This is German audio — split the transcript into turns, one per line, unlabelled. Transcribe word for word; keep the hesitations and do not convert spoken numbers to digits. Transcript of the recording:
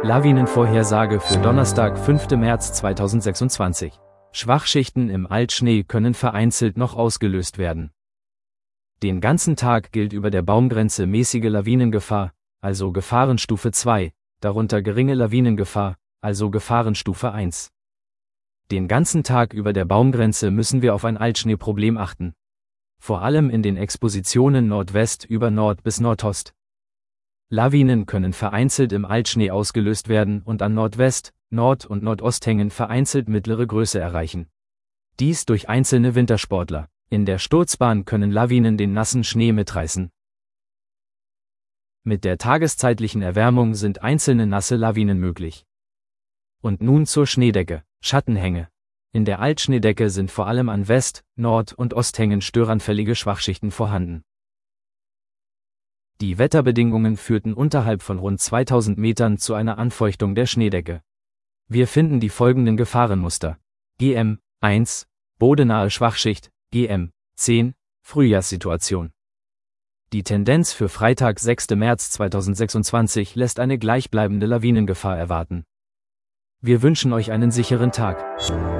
Lawinenvorhersage für Donnerstag, fünften März zweitausendsechsundzwanzig. Schwachschichten im Altschnee können vereinzelt noch ausgelöst werden. Den ganzen Tag gilt über der Baumgrenze mäßige Lawinengefahr, also Gefahrenstufe zwei, darunter geringe Lawinengefahr, also Gefahrenstufe eins. Den ganzen Tag über der Baumgrenze müssen wir auf ein Altschneeproblem achten. Vor allem in den Expositionen Nordwest über Nord bis Nordost. Lawinen können vereinzelt im Altschnee ausgelöst werden und an Nordwest, Nord- und Nordosthängen vereinzelt mittlere Größe erreichen. Dies durch einzelne Wintersportler. In der Sturzbahn können Lawinen den nassen Schnee mitreißen. Mit der tageszeitlichen Erwärmung sind einzelne nasse Lawinen möglich. Und nun zur Schneedecke, Schattenhänge. In der Altschneedecke sind vor allem an West-, Nord- und Osthängen störanfällige Schwachschichten vorhanden. Die Wetterbedingungen führten unterhalb von rund zweitausend Metern zu einer Anfeuchtung der Schneedecke. Wir finden die folgenden Gefahrenmuster. G M eins, bodenahe Schwachschicht, G M zehn, Frühjahrssituation. Die Tendenz für Freitag, sechsten März zweitausendsechsundzwanzig lässt eine gleichbleibende Lawinengefahr erwarten. Wir wünschen euch einen sicheren Tag.